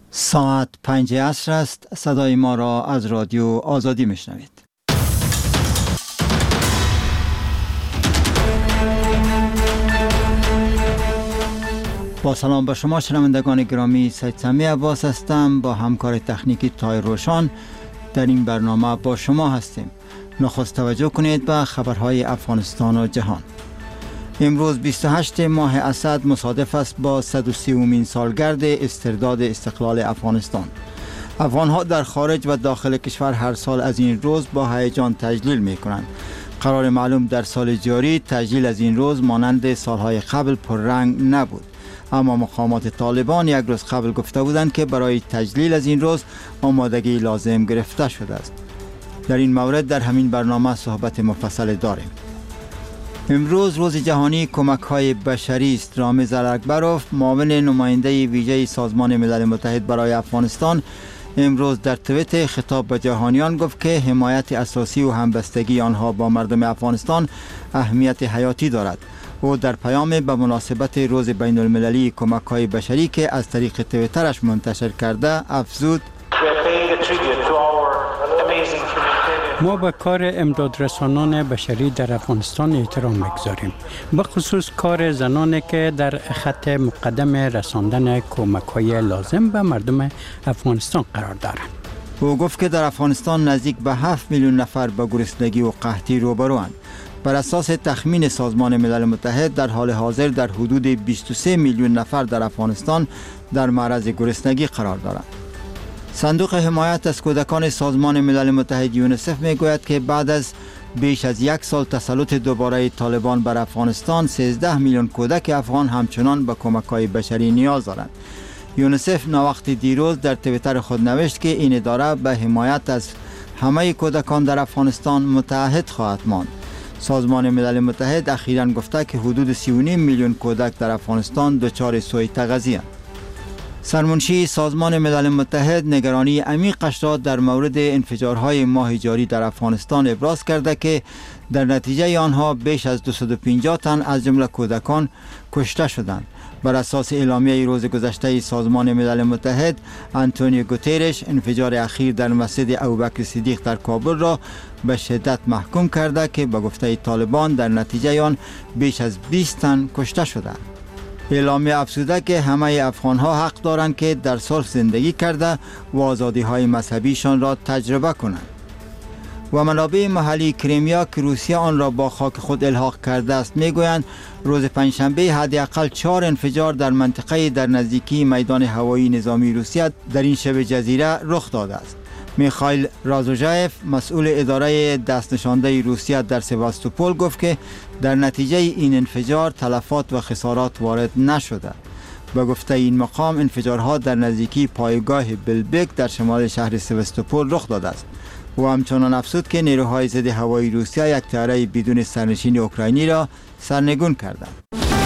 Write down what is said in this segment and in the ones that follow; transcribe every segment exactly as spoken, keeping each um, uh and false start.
ساعت پنج عصر است. صدای ما را از رادیو آزادی میشنوید. با سلام به شما شنوندگان گرامی، سید سمی عباس هستم. با همکار تکنیکی تای روشان در این برنامه با شما هستیم. نخست توجه کنید به خبرهای افغانستان و جهان. امروز بیست و هشتم ماه اسد مصادف است با صد و سیومین سالگرد استرداد استقلال افغانستان. افغانها در خارج و داخل کشور هر سال از این روز با هیجان تجلیل می کنند. قرار معلوم در سال جاری تجلیل از این روز مانند سالهای قبل پررنگ نبود، اما مقامات طالبان یک روز قبل گفته بودند که برای تجلیل از این روز آمادگی لازم گرفته شده است. در این مورد در همین برنامه صحبت مفصل داریم. امروز روز جهانی کمک های بشری است. رامز الاکبروف، معاون نماینده ویژه سازمان ملل متحد برای افغانستان، امروز در توییت خطاب به جهانیان گفت که حمایت اساسی و همبستگی آنها با مردم افغانستان اهمیت حیاتی دارد. او در پیام به مناسبت روز بین المللی کمک های بشری که از طریق توییترش منتشر کرده افزود: ما به کار امدادرسانان بشری در افغانستان احترام می‌گذاریم، به خصوص کار زنانی که در خط مقدم رساندن کمک‌های لازم به مردم افغانستان قرار دارند. او گفت که در افغانستان نزدیک به هفت میلیون نفر با گرسنگی و قحطی روبروند. بر اساس تخمین سازمان ملل متحد در حال حاضر در حدود بیست و سه میلیون نفر در افغانستان در معرض گرسنگی قرار دارند. صندوق حمایت از کودکان سازمان ملل متحد یونیسف میگوید که بعد از بیش از یک سال تسلط دوباره طالبان بر افغانستان، سیزده میلیون کودک افغان همچنان به کمک‌های بشری نیاز دارند. یونیسف ناوقت دیروز در توییتر خود نوشت که این اداره به حمایت از همه کودکان در افغانستان متعهد خواهد ماند. سازمان ملل متحد اخیراً گفته که حدود سی و نیم میلیون کودک در افغانستان دچار سوء تغذیه. سرمنشی سازمان ملل متحد نگرانی عمیقش را در مورد انفجارهای ماه جاری در افغانستان ابراز کرده که در نتیجه آنها بیش از دویست و پنجاه تن از جمله کودکان کشته شدند. بر اساس اعلامیه روز گذشته سازمان ملل متحد، آنتونیو گوترش انفجار اخیر در مسجد ابوبکر صدیق در کابل را به شدت محکوم کرده که به گفته طالبان در نتیجه آن بیش از بیست تن کشته شدند. اعلامیه افزوده که همه افغانها حق دارند که در صلح زندگی کرده و آزادی‌های مذهبیشان را تجربه کنند. و منابع محلی کریمیا که روسیه آن را با خاک خود الحاق کرده است میگویند روز پنجشنبه حداقل چهار انفجار در منطقه در نزدیکی میدان هوایی نظامی روسیه در این شبه جزیره رخ داده است. میخائیل رازوژایف، مسئول اداره دست نشانده روسیه در سواستوپول، گفت که در نتیجه این انفجار تلفات و خسارات وارد نشده. به گفته این مقام انفجارها در نزدیکی پایگاه بلبک در شمال شهر سواستوپول رخ داده است. و همچنان افزود که نیروهای ضد هوایی روسیه یک طیاره بدون سرنشین اوکراینی را سرنگون کردند.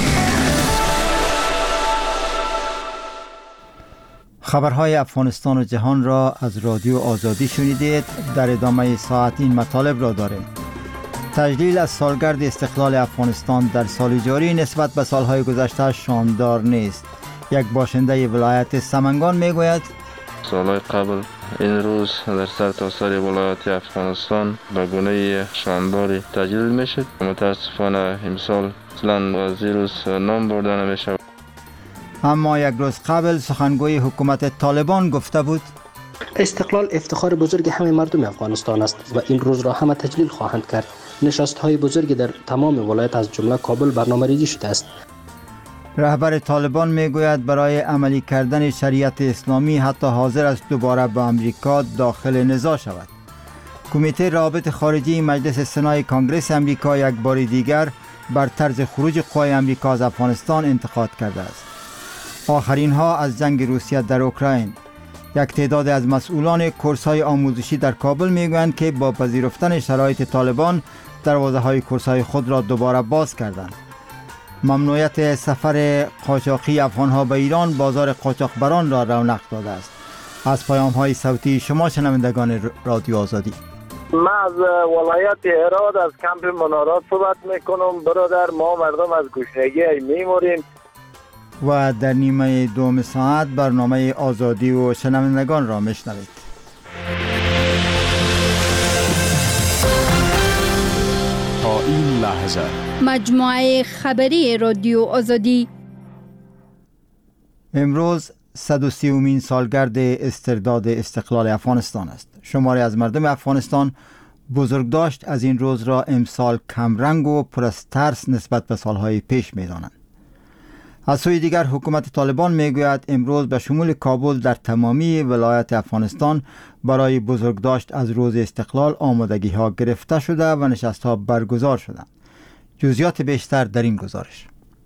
خبرهای افغانستان و جهان را از رادیو آزادی شنیدید. در ادامه ساعت این مطالب را داریم. تجلیل از سالگرد استقلال افغانستان در سال جاری نسبت به سالهای گذشته شاندار نیست. یک باشنده ولایت سمنگان میگوید سالهای قبل این روز در سرتاسر ولایت افغانستان به گونه شانداری تجلیل میشد. متاسفانه امسال اصلا از این روز نام برده نمیشه. اما یک روز قبل سخنگوی حکومت طالبان گفته بود استقلال افتخار بزرگ همه مردم افغانستان است و این روز را همه تجلیل خواهند کرد. نشست‌های بزرگی در تمام ولایت از جمله کابل برنامه‌ریزی شده است. رهبر طالبان میگوید برای عملی کردن شریعت اسلامی حتی حاضر است دوباره با امریکا داخل نزاع شود. کمیته روابط خارجی مجلس سنای کانگرس امریکا یک بار دیگر بر طرز خروج قوای امریکا از افغانستان انتقاد کرده است. آخرین ها از جنگ روسیه در اوکراین. یک تعداد از مسئولان کورس‌های آموزشی در کابل میگویند که با پذیرفتن شرایط طالبان دروازه‌های کورس‌های خود را دوباره باز کردند. ممنوعیت سفر قاچاقی افغان‌ها به ایران بازار قاچاقبران را رونق داده است. از پیام‌های صوتی شما شنوندگان رادیو آزادی. من از ولایت هرات از کمپ منارات صحبت میکنم. برادر، ما مردم از گشنگی میموریم. و در نیمه دوم ساعت برنامه آزادی و شنوندگان را میشنوید. تا این لحظه مجموعه خبری رادیو آزادی. امروز صد و سیومین سالگرد استرداد استقلال افغانستان است. شماری از مردم افغانستان بزرگداشت از این روز را امسال کمرنگ و پر از ترس نسبت به سالهای پیش می‌دانند. از سوی دیگر حکومت طالبان میگوید امروز به شمول کابل در تمامی ولایت افغانستان برای بزرگداشت از روز استقلال آمادگی ها گرفته شده و نشست ها برگزار شده. جزئیات بیشتر در این گزارش.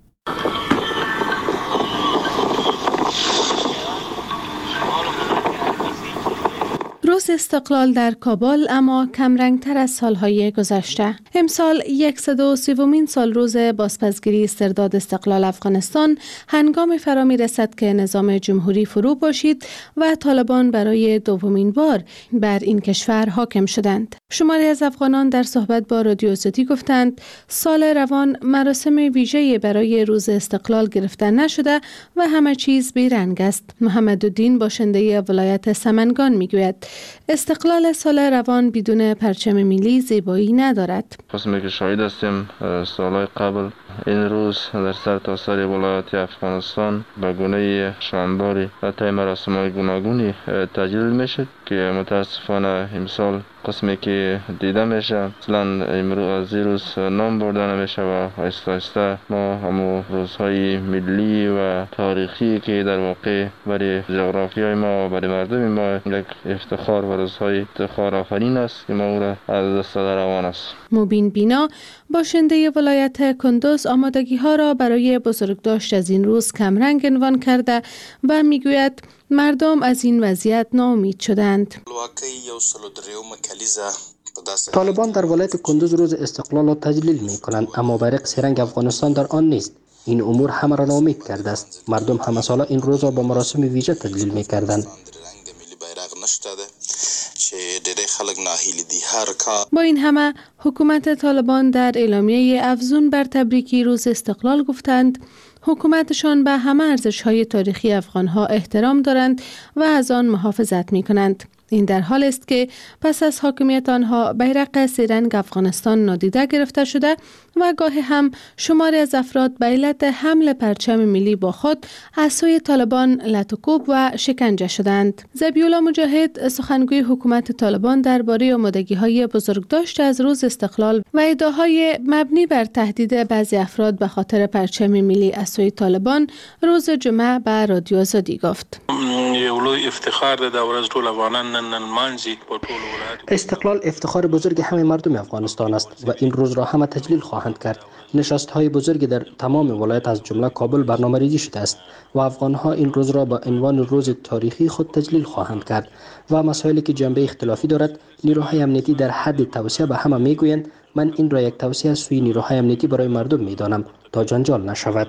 روز استقلال در کابل اما کمرنگتر از سالهای گذشته. امسال صد و سیومین سال روز بازپسگیری استرداد استقلال افغانستان هنگام فرا می رسد که نظام جمهوری فرو باشید و طالبان برای دومین بار بر این کشور حاکم شدند. شماری از افغانان در صحبت با رادیو آزادی گفتند سال روان مراسم ویژه‌ای برای روز استقلال گرفته نشده و همه چیز بیرنگ است. محمدالدین باشنده ولایت سمنگان میگوید استقلال سال روان بدون پرچم ملی زیبایی ندارد. خواستیم که شاهد هستیم سالهای قبل این روز در سر تا سر ولایت افغانستان به گونه شانداری و طی مراسم‌های گوناگونی تجلیل میشد که متاسفانه امسال قسمی که دیده میشه اصلا امروز از روز نام برده نمیشه و آهسته آهسته ما همو روزهای ملی و تاریخی که در واقع برای جغرافیای ما و برای مردم ما یک افتخار و روزهای افتخار آفرین است که ما او را از دست داده روان است. مبین بینا باشنده ولایت کندوز آمادگی ها را برای بزرگداشت از این روز کمرنگ عنوان کرده و میگوید مردم از این وضعیت ناامید شدند. طالبان در ولایت کندوز روز استقلال را تجلیل می کنند اما بیرق سرنگ افغانستان در آن نیست. این امور همه را ناامید کرده است. مردم همه ساله این روز را با مراسم ویژه تجلیل می کردند. با این همه حکومت طالبان در اعلامیه افزون بر تبریکی روز استقلال گفتند حکومتشان به همه ارزش‌های تاریخی افغان‌ها احترام دارند و از آن محافظت می‌کنند. این در حال است که پس از حاکمیت آنها بیرق سه‌رنگ افغانستان نادیده گرفته شده و گاهی هم شماری از افراد به علت حمل پرچم ملی با خود از سوی طالبان لطوکوب و شکنجه شدند. ذبیح‌الله مجاهد سخنگوی حکومت طالبان درباره آمادگی‌های بزرگداشت از روز استقلال و ادعاهای مبنی بر تهدید بعضی افراد به خاطر پرچم ملی از سوی طالبان روز جمعه به رادیو آزادی گفت. استقلال افتخار بزرگ همه مردم افغانستان است و این روز را همه تجلیل خواهند کرد. نشست‌های بزرگی در تمام ولایت از جمله کابل برنامه‌ریزی شده است و افغان‌ها این روز را با عنوان روز تاریخی خود تجلیل خواهند کرد و مسائلی که جنبه اختلافی دارد نیروهای امنیتی در حد توصیه به همه میگویند من این را یک توصیه از سوی نیروهای امنیتی برای مردم میدانم تا جنجال نشود.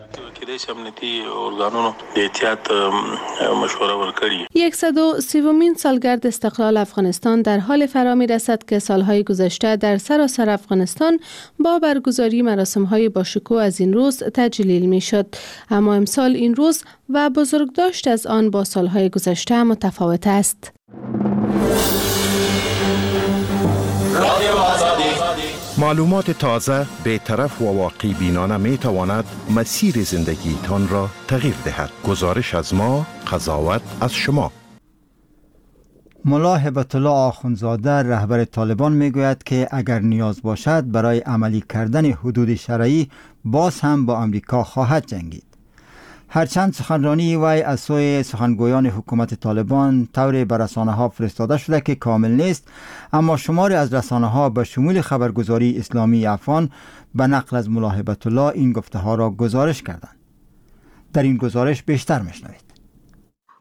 صد و سیومین سالگرد استقلال افغانستان در حال فرا می رسد که سالهای گذشته در سراسر افغانستان با برگزاری مراسم‌های باشکوه از این روز تجلیل می شد. اما امسال این روز و بزرگداشت از آن با سالهای گذشته متفاوت است. معلومات تازه، بی‌طرف و واقعی بینانه می تواند مسیر زندگیتان را تغییر دهد. گزارش از ما، قضاوت از شما. ملا هبت الله آخوندزاده رهبر طالبان میگوید که اگر نیاز باشد برای عملی کردن حدود شرعی باز هم با امریکا خواهد جنگید. هرچند سخنرانی وی از سوی سخنگویان حکومت طالبان طور به رسانه‌ها فرستاده شده که کامل نیست، اما شماری از رسانه‌ها به شمول خبرگزاری اسلامی افغان به نقل از ملا هبت الله این گفته ها را گزارش کردند. در این گزارش بیشتر میشنوید.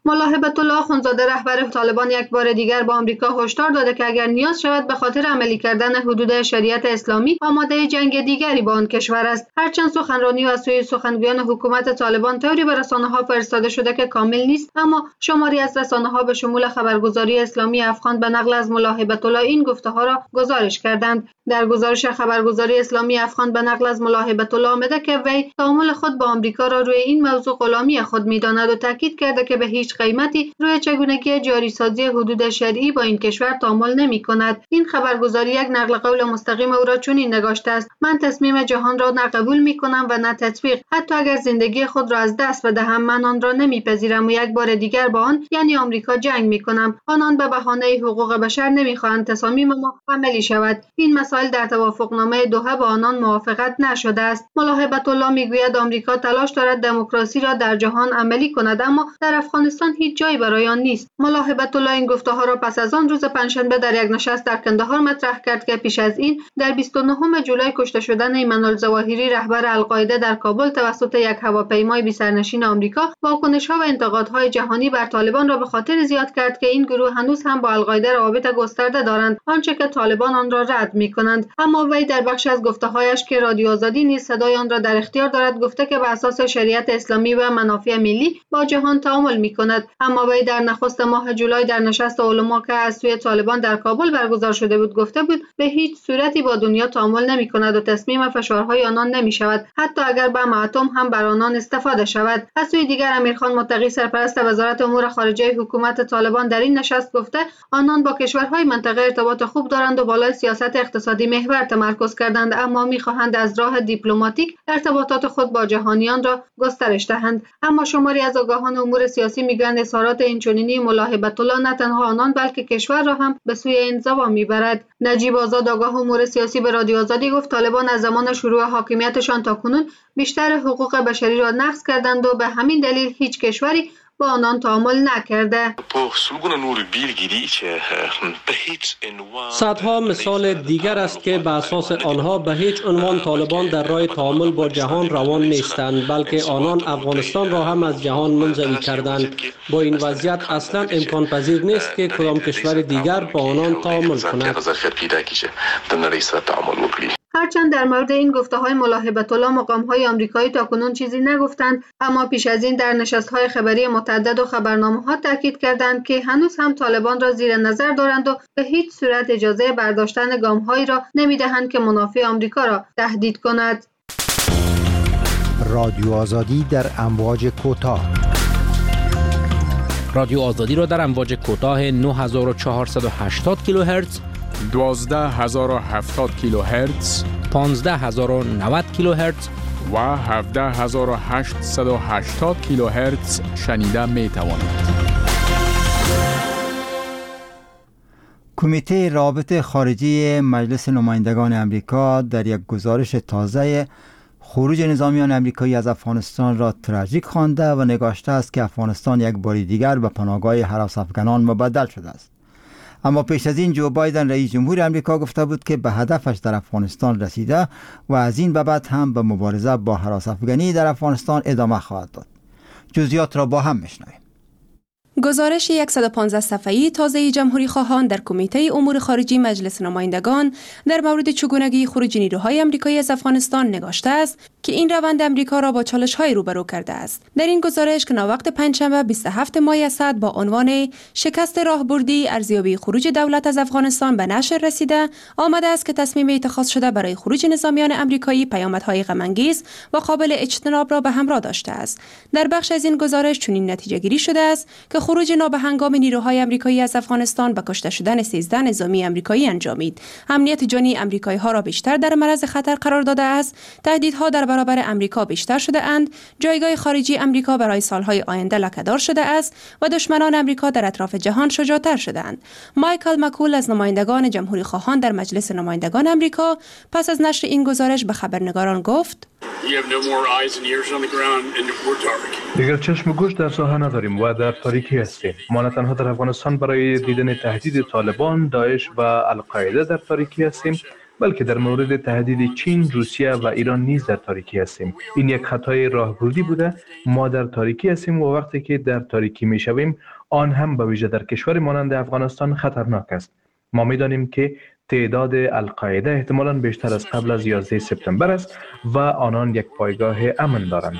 ملا هبت الله اخوندزاده رهبر طالبان یک بار دیگر با آمریکا هشدار داده که اگر نیاز شود به خاطر عملی کردن حدود شریعت اسلامی آماده جنگ دیگری با آن کشور است. هرچند سخنرانی و از سوی سخنگویان حکومت طالبان طوری به رسانه‌ها فرستاده شده که کامل نیست، اما شماری از رسانه‌ها به شمول خبرگزاری اسلامی افغان به نقل از ملا هبت الله این گفته‌ها را گزارش کردند. در گزارش خبرگزاری اسلامی افغان به نقل از ملا هبت الله آمده که وی تعامل خود با آمریکا را روی این موضوع غلامی خود می‌داند و تاکید کرده که به هیچ قیمتی روی چگونگی جاری سازی حدود شرعی با این کشور تعامل نمی‌کند. این خبرگزاری یک نقل قول مستقیم او را چنین نگاشته است: من تصمیم جهان را نه قبول می‌کنم و نه تطبیق. حتی اگر زندگی خود را از دست بدهم من آن را نمی‌پذیرم و یک بار دیگر با آن یعنی آمریکا جنگ می‌کنم. آنان به بهانه حقوق بشر نمی‌خواهند تصامیم ما عملی شود. این مسائل در توافقنامه دوحه با آنان موافقت نشده است. ملا هبت الله میگوید آمریکا تلاش دارد دموکراسی را در جهان عملی کند، اما در افغانستان هیچ جایی برای آن نیست. ملا هبت الله این گفته‌ها را پس از آن روز پنجشنبه در یک نشست در کندهار مطرح کرد که پیش از این در بیست و نهم جولای کشته شدن ایمان الظواهری رهبر القاعده در کابل توسط یک هواپیمای بی‌سرنشین آمریکا واکنش‌ها و انتقادهای جهانی بر طالبان را به خاطر زیاد کرد که این گروه هنوز هم با القاعده روابط گسترده دارند، آنچه که طالبان آن را رد می‌کنند. اما وی در بخش از گفته‌هایش که رادیو آزادی نیز صدای آن را در اختیار دارد گفته که بر اساس شریعت اسلامی و منافع ملی با جهان تعامل می‌کند. اما وی در نخست ماه جولای در نشست علما که از سوی طالبان در کابل برگزار شده بود گفته بود به هیچ صورتی با دنیا تعامل نمی‌کند و تسلیم فشارهای آنان نمی‌شود، حتی اگر بم اتم هم بر آنان استفاده شود. از سوی دیگر امیرخان متقی سرپرست وزارت امور خارجه حکومت طالبان در این نشست گفته آنان با کشورهای منطقه ارتباط خوب دارند و بالای سیاست اقتصادی محور تمرکز کردند، اما می‌خواهند از راه دیپلماتیک ارتباطات خود با جهانیان را گسترش دهند. اما شماری از آگاهان امور سیاسی میگویند اظهارات اینچنینی ملا هبت الله نه تنها آنان بلکه کشور را هم به سوی انزوا میبرد. نجیب آزاد آگاه امور سیاسی به رادیو آزادی گفت طالبان از زمان شروع حاکمیتشان تاکنون بیشتر حقوق بشری را نقض کردند و به همین دلیل هیچ کشوری با آنان تعامل نکرده. صدها مثال دیگر است که به اساس آنها به هیچ عنوان طالبان در راه تعامل با جهان روان نیستند، بلکه آنان افغانستان را هم از جهان منزوی کردند. با این وضعیت اصلا امکان پذیر نیست که کدام کشور دیگر با آنان تعامل کند. هرچند در مورد این گفته‌های ملا هبت الله مقام‌های آمریکایی تاکنون چیزی نگفتند، اما پیش از این در نشست‌های خبری متعدد و خبرنامه‌ها تاکید کردند که هنوز هم طالبان را زیر نظر دارند و به هیچ صورت اجازه برداشتن گام‌هایی را نمی‌دهند که منافع آمریکا را تهدید کند. رادیو آزادی در امواج کوتاه. رادیو آزادی را در امواج کوتاه نه هزار و چهارصد و هشتاد کیلوهرتز، دوازده هزار و هفتاد کیلوهرتز، پانزده هزار و نود کیلوهرتز و هفده هزار و هشتصد و هشتاد کیلوهرتز شنیده می توانید. کمیته روابط خارجی مجلس نمایندگان امریکا در یک گزارش تازه خروج نظامیان امریکایی از افغانستان را تراژیک خوانده و نگاشته است که افغانستان یک بار دیگر به پناهگاه هراس افغانان مبدل شده است. اما پیش از این جو بایدن رئیس جمهور امریکا گفته بود که به هدفش در افغانستان رسیده و از این به بعد هم به مبارزه با هراس افغانی در افغانستان ادامه خواهد داد. جزئیات را با هم میشنویم. گزارش صد و پانزده صفحه‌ای تازه جمهوری خواهان در کمیته امور خارجی مجلس نمایندگان در مورد چگونگی خروج نیروهای آمریکایی از افغانستان نگاشته است که این روند امریکا را با چالش‌های روبرو کرده است. در این گزارش که ناوقت پنجشنبه بیست و هفتم ماه اسد با عنوان شکست راهبردی ارزیابی خروج دولت از افغانستان به نشر رسیده، آمده است که تصمیم اتخاذ شده برای خروج نظامیان آمریکایی پیامدهای غم‌انگیز و قابل اجتناب را به همراه داشته است. در بخش از این گزارش چنین نتیجه گیری شده است که خروج نابهنگام نیروهای آمریکایی از افغانستان به کشته شدن سیزده نظامی آمریکایی انجامید. امنیت جانی آمریکایی‌ها را بیشتر در معرض خطر قرار داده است. تهدیدها در برابر آمریکا بیشتر شده اند. جایگاه خارجی آمریکا برای سالهای آینده لکه‌دار شده است و دشمنان آمریکا در اطراف جهان شجاع‌تر شدند. مایکل مکول از نمایندگان جمهوری خواهان در مجلس نمایندگان آمریکا پس از نشر این گزارش به خبرنگاران گفت: دیگر چشم و گوش در ساحه نداریم و در تاریکی هستیم. ما نه تنها در افغانستان برای دیدن تهدید طالبان، داعش و القاعده در تاریکی هستیم، بلکه در مورد تهدید چین، روسیه و ایران نیز در تاریکی هستیم. این یک خطای راهبردی بوده. ما در تاریکی هستیم و وقتی که در تاریکی میشویم، آن هم به ویژه در کشور مانند افغانستان خطرناک است. ما میدانیم که تعداد القاعده احتمالاً بیشتر از قبل از یازده سپتامبر است و آنان یک پایگاه امن دارند.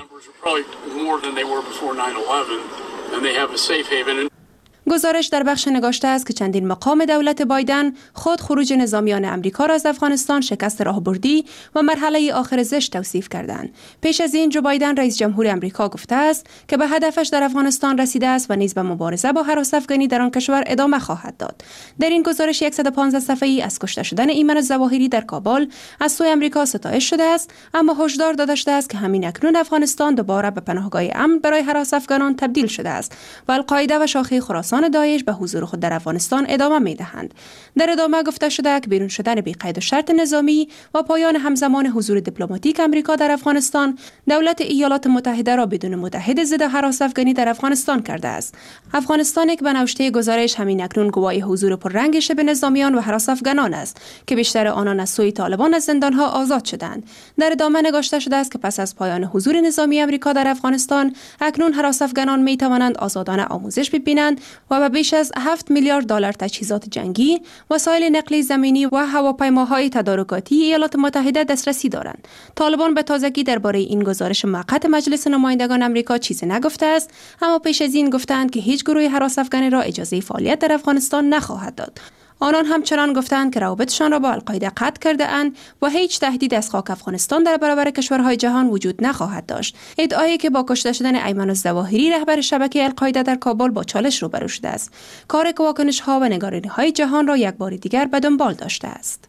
گزارش در بخش نگاشته است که چندین مقام دولت بایدن خود خروج نظامیان امریکا را از افغانستان شکست راهبردی و مرحله آخر زشت توصیف کردند. پیش از این جو بایدن رئیس جمهور امریکا گفته است که به هدفش در افغانستان رسیده است و نیز به مبارزه با هراس افغانی در آن کشور ادامه خواهد داد. در این گزارش صد و پانزده صفحه‌ای از کشته شدن ایمن الظواهری در کابل از سوی امریکا ستایش شده است، اما هشدار داده شده است که همین اکنون افغانستان دوباره به پناهگاه امن برای هراس افغانان تبدیل شده است و القاعده و شاخه خراسان داعش به حضور خود در افغانستان ادامه می‌دهند. در ادامه گفته شده که بیرون شدن بی قید و شرط نظامی و پایان همزمان حضور دیپلماتیک امریکا در افغانستان دولت ایالات متحده را بدون متحد ضد هراس افغانی در افغانستان کرده است. افغانستان که به نوشته گزارش همین اکنون گواهی حضور پررنگ شبه نظامیان و هراس افغانان است که بیشتر آنان از سوی طالبان از زندان‌ها آزاد شدند. در ادامه نگاشته شده است که پس از پایان حضور نظامی امریکا در افغانستان اکنون هراس افغانان می‌توانند آزادانه آموزش ببینند و به بیش از هفت میلیارد دلار تجهیزات جنگی، وسایل نقلیه زمینی و هواپیماهای تدارکاتی ایالات متحده دسترسی دارند. طالبان به تازگی درباره این گزارش موقت مجلس نمایندگان آمریکا چیزی نگفته است، اما پیش از این گفتند که هیچ گروه هراس افغانی را اجازه فعالیت در افغانستان نخواهد داد. آنان همچنان گفتند که روابطشان را با القاعده قطع کرده اند و هیچ تهدید از خاک افغانستان در برابر کشورهای جهان وجود نخواهد داشت. ادعایی که با کشته شدن ایمن الظواهری رهبر شبکه القاعده در کابل با چالش روبرو شده است. کار که واکنش‌ها و نگرانی‌های جهان را یک بار دیگر به دنبال داشته است.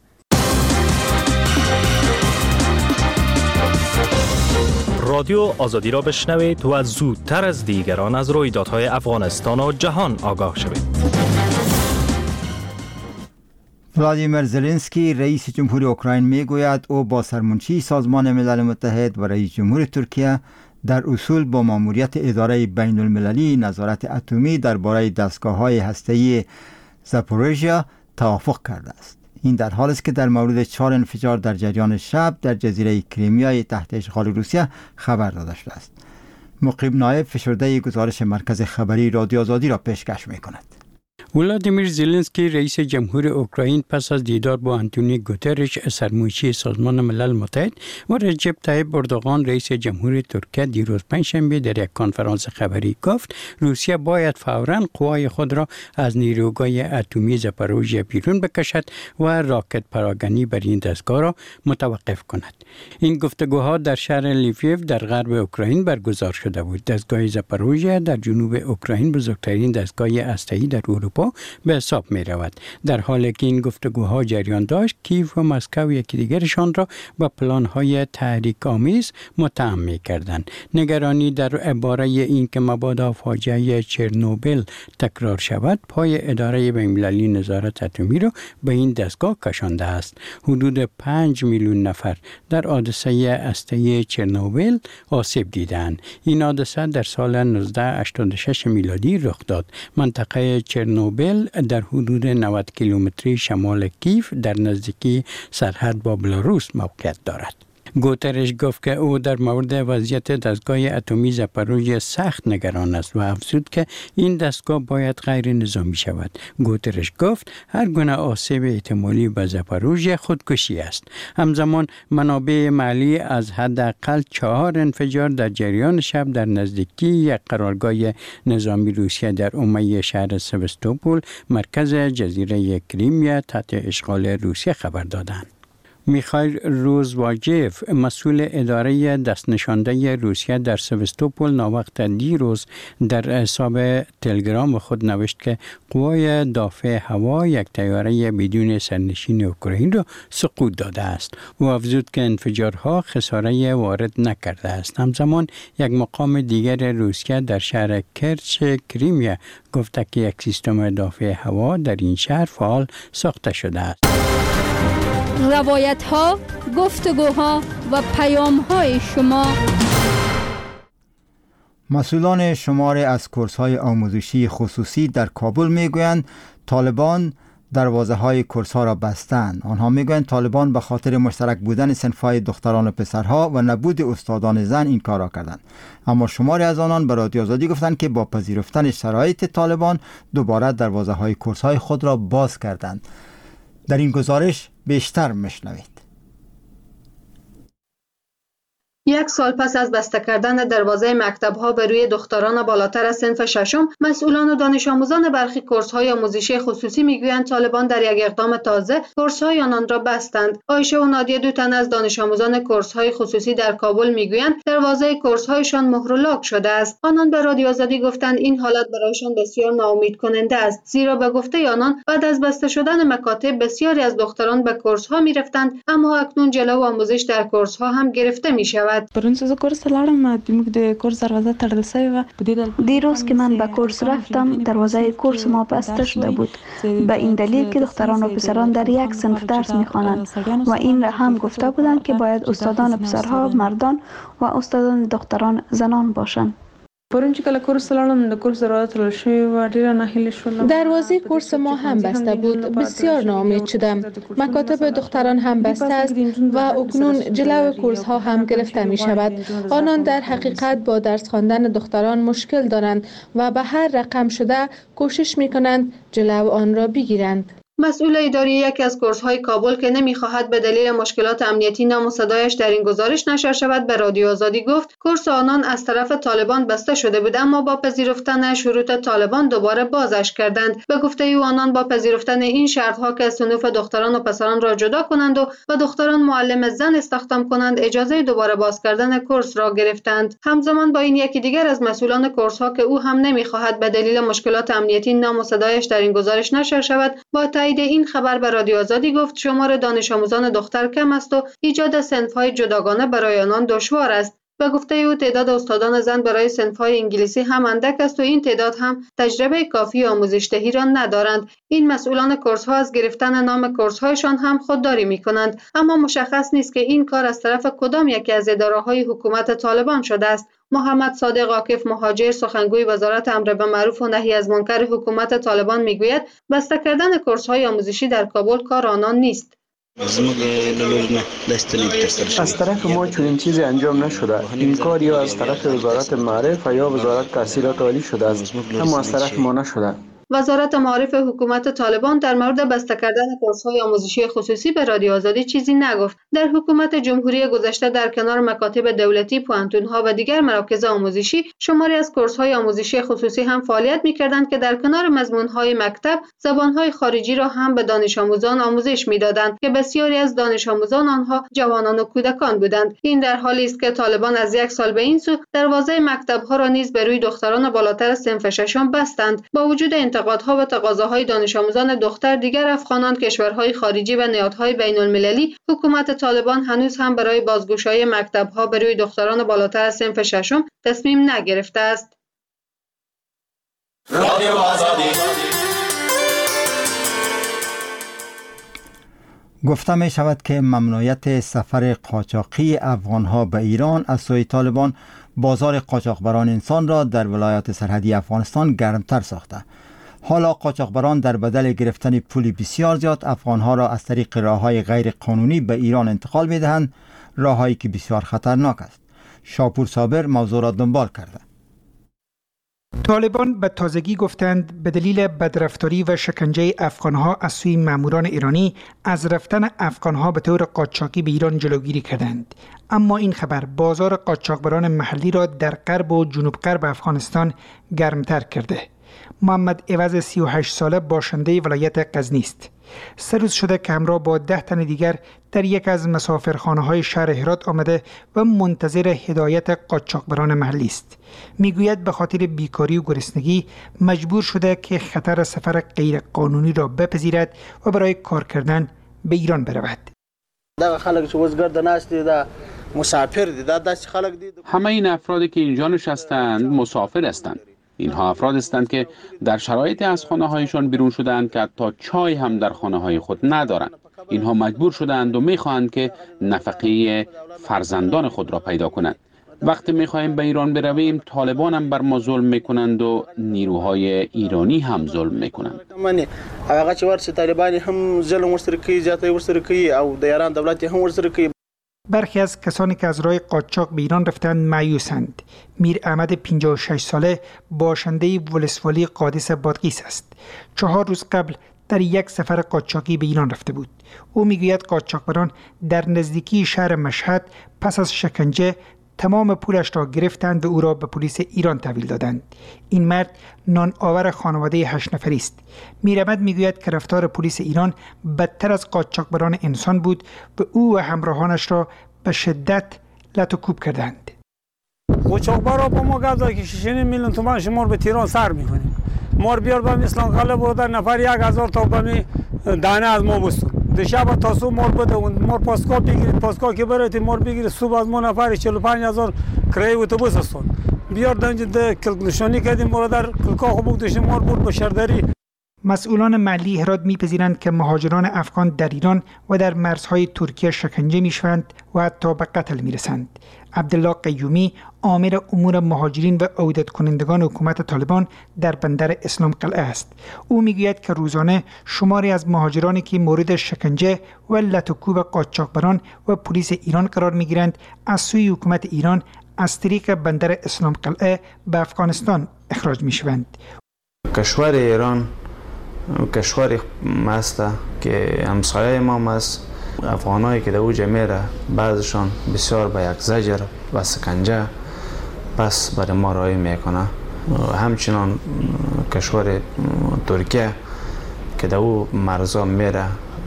رادیو آزادی را بشنوید و زودتر از دیگران از رویدادهای افغانستان و جهان آگاه شوید. ولادیمیر زلنسکی رئیس جمهور اوکراین میگوید او با سرمنشی سازمان ملل متحد و رئیس جمهور ترکیه در اصول با ماموریت اداره بین المللی نظارت اتمی درباره دستگاه‌های هسته‌ای زاپوریژیا توافق کرده است. این در حالی است که در مورد چهار انفجار در جریان شب در جزیره کریمیا تحت اشغال روسیه خبر داده شده است. مقیب نایب فشرده گزارش مرکز خبری رادیو آزادی را پیشکش می‌کند. ولادیمیر زلنسکی رئیس جمهور اوکراین پس از دیدار با آنتونیو گوترش سرمنشی سازمان ملل متحد و رجب طیب اردوغان رئیس جمهور ترکیه دیروز پنجشنبه در یک کنفرانس خبری گفت روسیه باید فوراً قوای خود را از نیروگاه اتمی زاپوریژیا بیرون بکشد و راکت پراگنی بر این دستگاه را متوقف کند. این گفتگوها در شهر لیویو در غرب اوکراین برگزار شده بود. دستگاه زاپوریژیا در جنوب اوکراین بزرگترین دستگاه هسته‌ای در اروپا به حساب می رود. در حالی که این گفتگوها جریان داشت، کیو و مسکو یکی دیگرشان را با پلان‌های تحریک آمیز متهم می کردند. نگرانی در باره این که مبادا فاجعه چرنوبیل تکرار شود، پای اداره بین‌المللی نظارت اتمی را به این دستگاه کشانده است. حدود پنج میلیون نفر در حادثه هسته‌ای چرنوبیل آسیب دیدند. این حادثه در سال نوزده هشتاد و شش میلادی رخ داد. منطقه چرنوبیل در حدود نود کیلومتری شمال کیف در نزدیکی سرحد با بلاروس موقعیت دارد. گوترش گفت که او در مورد وضعیت دستگاه اتمی زاپوریژیا سخت نگران است و افزود که این دستگاه باید غیر نظامی شود. گوترش گفت هر گونه آسیب احتمالی به زاپوریژیا خودکشی است. همزمان منابع محلی از حداقل چهار انفجار در جریان شب در نزدیکی یک قرارگاه نظامی روسیه در اومه شهر سوستوپول مرکز جزیره کریمیا تحت اشغال روسیه خبر دادند. میخائیل روزواجیف مسئول اداره دستنشانده روسیه در سوستوپول ناوقت دیروز در حساب تلگرام خود نوشت که قوای دافع هوا یک طیاره بدون سرنشین اوکراین را سقوط داده است. او افزود که انفجارها خساره وارد نکرده است. همزمان یک مقام دیگر روسیه در شهر کرچ کریمیا گفته که یک سیستم دافع هوا در این شهر فعال ساخته شده است. روایت ها، گفتگوها و پیام های شما. مسئولان شماری از کورس های آموزشی خصوصی در کابل می گویند طالبان دروازه های کورس ها را بستند. آنها میگویند طالبان به خاطر مشترک بودن صنف‌های دختران و پسرها و نبود استادان زن این کار را کردند. اما شماری از آنان به رادیو آزادی گفتند که با پذیرفتن شرایط طالبان دوباره دروازه های کورس های خود را باز کردند. در این گزارش بیشتر میشنوید. یک سال پس از بسته کردن دروازه مکتب‌ها به روی دختران بالاتر از صنف ششم، مسئولان و دانش آموزان برخی کورس‌های آموزشی خصوصی میگویند طالبان در یک اقدام تازه کورس‌های آنان را بستند. عایشه و نادیه دو تن از دانش آموزان کورس‌های خصوصی در کابل میگویند دروازه کورس‌هایشان مهر و لاک شده است. آنان به رادیو آزادی گفتند این حالت برایشان بسیار ناامید کننده است، زیرا به گفته آنان بعد از بسته شدن مکاتب بسیاری از دختران به کورس‌ها می‌رفتند، اما اکنون جلو آموزش در کورس‌ها هم گرفته می‌شود. دیروز که من به کورس رفتم دروازه کورس ما بسته شده بود، به این دلیل که دختران و پسران در یک صنف درس می‌خوانند و این را هم گفته بودند که باید استادان پسرها مردان و استادان دختران زنان باشند. دروازه کورس ما هم بسته بود، بسیار ناامید شدم. مکاتب دختران هم بسته است و اکنون جلو کورس ها هم گرفته می شود. آنان در حقیقت با درس خواندن دختران مشکل دارند و به هر رقم شده کوشش می کنند جلو آن را بگیرند. مسئول اداری یکی از کورس‌های کابل که نمی‌خواهد به دلیل مشکلات امنیتی نام و صدایش در این گزارش نشر شود به رادیو آزادی گفت کورس آنان از طرف طالبان بسته شده بود، اما با پذیرفتن شروط طالبان دوباره بازش کردند. به گفته او آنان با پذیرفتن این شرط‌ها که صنوف دختران و پسران را جدا کنند و و دختران معلم زن استخدام کنند اجازه دوباره باز کردن کورس را گرفتند. همزمان با این یکی دیگر از مسئولان کورس‌ها که او هم نمی‌خواهد به دلیل مشکلات امنیتی نام و صدایش در این گزارش نشر شود با تایید این خبر به رادیو آزادی گفت شمار دانش آموزان دختر کم است و ایجاد صنف‌های جداگانه برای آنان دشوار است. به گفته او تعداد استادان زن برای صنف‌های انگلیسی هم اندک است و این تعداد هم تجربه کافی آموزش دهی را ندارند. این مسئولان کورس‌ها از گرفتن نام کورس‌هایشان هم خودداری می‌کنند، اما مشخص نیست که این کار از طرف کدام یکی از اداره‌های حکومت طالبان شده است. محمد صادق عاکف مهاجر سخنگوی وزارت امر به معروف و نهی از منکر حکومت طالبان میگوید بسته کردن کورس‌های آموزشی در کابل کار آنان نیست. از طرف ما چنین چیزی انجام نشده. این کار یا از طرف وزارت معارف یا وزارت تحصیلات عالی شده است، اما از طرف ما نشده. وزارت معارف حکومت طالبان در مورد بسته کردن کورس‌های آموزشی خصوصی به رادیو آزادی چیزی نگفت. در حکومت جمهوری گذشته در کنار مکاتب دولتی، پوهنتون‌ها و دیگر مراکز آموزشی، شماری از کورس‌های آموزشی خصوصی هم فعالیت می‌کردند که در کنار مضمون‌های مکتب، زبان‌های خارجی را هم به دانش آموزان آموزش می‌دادند که بسیاری از دانش آموزان آنها جوانان و کودکان بودند. این در حالی است که طالبان از یک سال به این سو دروازه مکتب‌ها را نیز به روی دختران بالاتر از صنف ششم بستند. با وجود انتقادها و تقاضاهای دانش آموزان دختر، دیگر افغانان، کشورهای خارجی و نهادهای بین المللی، حکومت طالبان هنوز هم برای بازگشایی مکتب‌ها به روی دختران بالاتر از صنف ششم تصمیم نگرفته است. رادیو آزادی گفته می شود که ممنوعیت سفر قاچاقی افغانها به ایران از سوی طالبان بازار قاچاقبران انسان را در ولایات سرحدی افغانستان گرمتر ساخته. حالا قاچاقبران در بدل گرفتن پول بسیار زیاد افغانها را از طریق راههای غیر قانونی به ایران انتقال می دهند، راههایی که بسیار خطرناک است. شاپور صابر موضوع را دنبال کرده. طالبان به تازگی گفتند به دلیل بدرفتاری و شکنجه افغانها از سوی ماموران ایرانی از رفتن افغانها به طور قاچاقی به ایران جلوگیری کردند. اما این خبر بازار قاچاقبران محلی را در غرب و جنوب غرب افغانستان گرمتر کرده. محمد عوض سی و هشت ساله باشنده ولایت غزنی است. سه روز شده که همراه با ده تن دیگر در یک از مسافرخانه‌های شهر هرات آمده و منتظر هدایت قاچاقبران محلی است. میگوید به خاطر بیکاری و گرسنگی مجبور شده که خطر سفر غیر قانونی را بپذیرد و برای کار کردن به ایران برود. دا خلک چې وزګر د ناست دي دا مسافر دي دا داسې خلک دي. همه این افرادی که اینجا نشستند مسافر هستند. اینها افراد هستند که در شرایطی از خانه‌هایشان بیرون شدند که حتی چای هم در خانه‌های خود ندارند. اینها مجبور شدند و می‌خواهند که نفقه فرزندان خود را پیدا کنند. وقتی میخواهیم به ایران برویم طالبان هم بر ما ظلم میکنند و نیروهای ایرانی هم ظلم میکنند. هغه چې ورسې طالبان هم ظلم ورسره کوي، زیاتی ورسره کوي او د ایران دولت هم ورسره کوي. برخی از کسانی که از راه قاچاق به ایران رفتند مایوسند. میر احمد پنجاه و شش ساله باشنده ولسوالی قادس بادغیس است. چهار روز قبل در یک سفر قاچاقی به ایران رفته بود. او میگوید قاچاقبران در نزدیکی شهر مشهد پس از شکنجه تمام پولش را گرفتند و او را به پلیس ایران تحویل دادند. این مرد نان آور خانواده هشت نفری است. میر احمد میگوید که رفتار پلیس ایران بدتر از قاچاقبران انسان بود و او و همراهانش را به شدت لط و کوب کردند. قاچاقبرا با ما گفت که شش میلیون تومان شما به تهران سر میکنیم. ما بیار به اسلام قلعه بردن نفر یک هزار تا به دانه از ما بستون. دیشب تا صبح مار بده اون مار پاسکا بگیرید، پاسکا که برید مار بگیرید، صبح از ما نفر چهل و پنج هزار کرایه اتوبوس استون. بیار دنج ده کلک نشانی کردیم ما در کلکا خوب داشتیم مار برد به شهرداری. مسئولان محلی هرات میپذیرند که مهاجران افغان در ایران و در مرزهای ترکیه شکنجه میشوند و حتی به قتل میرسند. عبدالله قیومی آمر امور مهاجرین و عودت کنندگان حکومت طالبان در بندر اسلام قلعه است. او میگوید که روزانه شماری از مهاجرانی که مورد شکنجه و لط و کوب قاچاقبران و پلیس ایران قرار میگیرند از سوی حکومت ایران از طریق بندر اسلام قلعه به افغانستان اخراج میشوند. کشور ایران کشور است که همسایه ما است. افغانایی که در اوجه میره بعضشان بسیار به یک زجر و سکنجه پس برای ما رای میکنه. همچنان کشور ترکیه که در او مرزا میره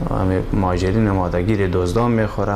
مهاجرین مادگیر دزدان میخوره،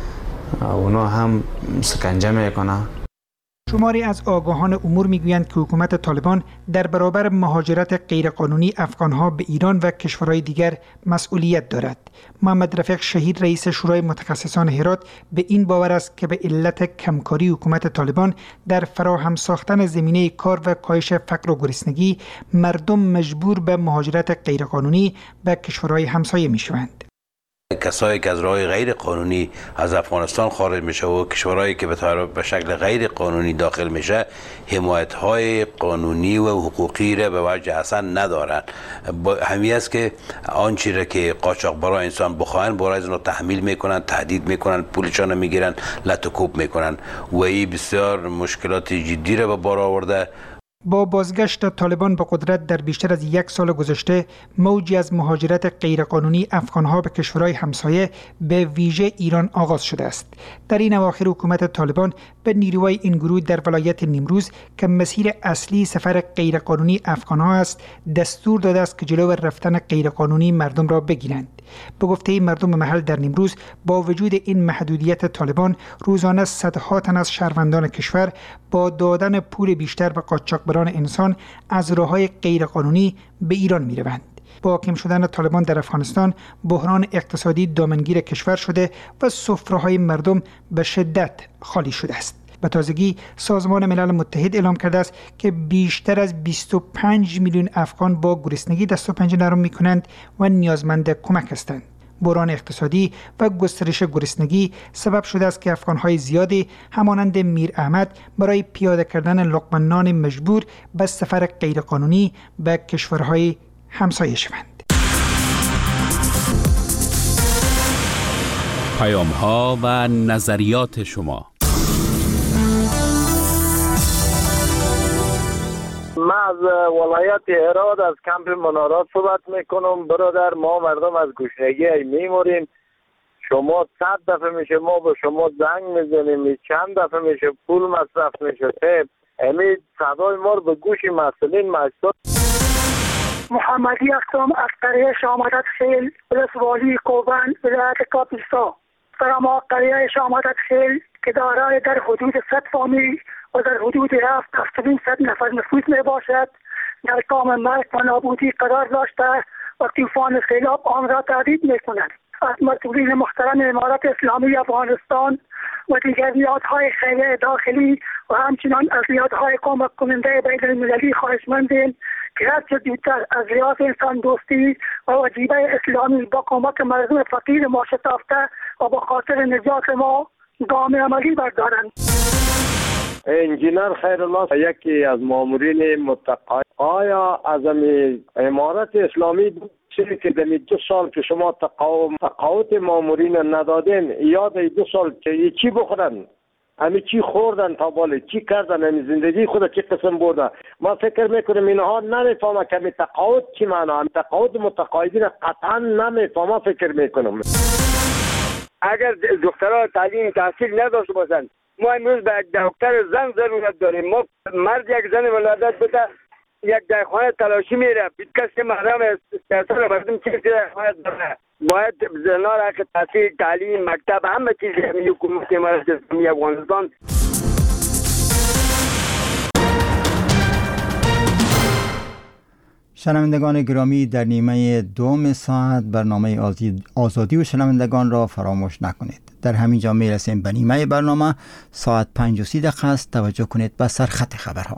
اونا هم سکنجه میکنه. شماری از آگاهان امور میگویند که حکومت طالبان در برابر مهاجرت غیرقانونی افغانها به ایران و کشورهای دیگر مسئولیت دارد. محمد رفیق شهید رئیس شورای متخصصان هرات به این باور است که به علت کمکاری حکومت طالبان در فراهم ساختن زمینه کار و کاهش فقر و گرسنگی مردم مجبور به مهاجرت غیرقانونی به کشورهای همسایه میشوند. کسایی که از راه غیر قانونی از افغانستان خارج میشه و کشورهایی که به شکل غیر قانونی داخل میشه حمایت های قانونی و حقوقی را به وجه اصلا ندارن. همین است که آنچه را که قاچاقبرا انسان بخواهن برای از اونها تحمیل میکنن، تهدید میکنن، پولشان میگیرن، لط و کوب میکنن و این بسیار مشکلات جدی را به بار آورده. با بازگشت طالبان به قدرت در بیشتر از یک سال گذشته موجی از مهاجرت غیرقانونی افغانها به کشورهای همسایه به ویژه ایران آغاز شده است. در این اواخر حکومت طالبان به نیروهای این گروه در ولایت نیمروز که مسیر اصلی سفر غیرقانونی افغانها است دستور داده است که جلو رفتن غیرقانونی مردم را بگیرند. به گفته مردم محل در نیمروز با وجود این محدودیت طالبان روزانه صدها تن از شهروندان کشور با دادن پول بیشتر به قاچاقبران انسان از راههای غیرقانونی به ایران می‌روند. با حاکم شدن طالبان در افغانستان بحران اقتصادی دامنگیر کشور شده و سفره‌های مردم به شدت خالی شده است. به تازگی سازمان ملل متحد اعلام کرده است که بیشتر از بیست و پنج میلیون افغان با گرسنگی دست و پنجه نرم می‌کنند و نیازمند کمک هستند. بحران اقتصادی و گسترش گرسنگی سبب شده است که افغان‌های زیادی همانند میر احمد برای پیاده کردن لقمه نان مجبور به سفر غیرقانونی به کشورهای همسایه شوند. پیام‌ها و نظریات شما. من از ولایت هرات از کمپ منارات صحبت میکنم. برادر، ما مردم از گشنگی میموریم. شما صد دفعه میشه ما به شما زنگ میزنیم، چند دفعه میشه پول مصرف میشه. امید صدای ما رو به گوش مسئولین مجبور. محمدی هستم از قریه شامدت خیل، ولسوالی کوبن، ولایت کاپیستا. در ما قریه شامدت خیل که دارای در حدود صد فامیل و در حدود هفت هفتاد صد نفر نفوذ می باشد، در کام مرگ و نابودی قرار داشته و طوفان سیلاب آن را تهدید می کند. از مسئولین محترم امارت اسلامی افغانستان و دیگر نهادهای خیریه داخلی و همچنان از نهادهای کمک کننده بین المللی خواهشمندیم که هرچه زودتر از ریاض انسان دوستی و وجیبه اسلامی با کمک مردم فقیر ما شتافته و با خاطر نجات ما گام عملی بردارند. انجینر خیرالله یکی از مامورین متقاعد، آیا از امارت اسلامی چیزی که در دو سال که شما تقاوم تقاعد مامورین ندادین، یاد دو سال که چی بخورن، همی چی خوردن تا بالا چی کردن، همی زندگی خود چی قسم بوده. ما فکر میکنم اینها نمیفهمه که تقاعد چی معنی، تقاعد متقاعدین قطعا نمیفهمه. فکر میکنم اگر دخترها تعلیم تحصیل نداشته باشند، ما امروز به یک دکتر زن ضرورت داریم. ما مرد یک زن ولادت بده یک در خانه تلاشی میره، بیت کسی محرم استرسال مردم چیزی در خانه داره. باید زنها را که تحصیل تعلیم مکتب همه چیزی همی حکومت امارت اسلامی افغانستان. شنوندگان گرامی، در نیمه دوم ساعت برنامه آزادی و شنوندگان را فراموش نکنید. در همین جا می رسیم به نیمه برنامه. ساعت پنج و سی دقیقه است. توجه کنید به سرخط خبرها.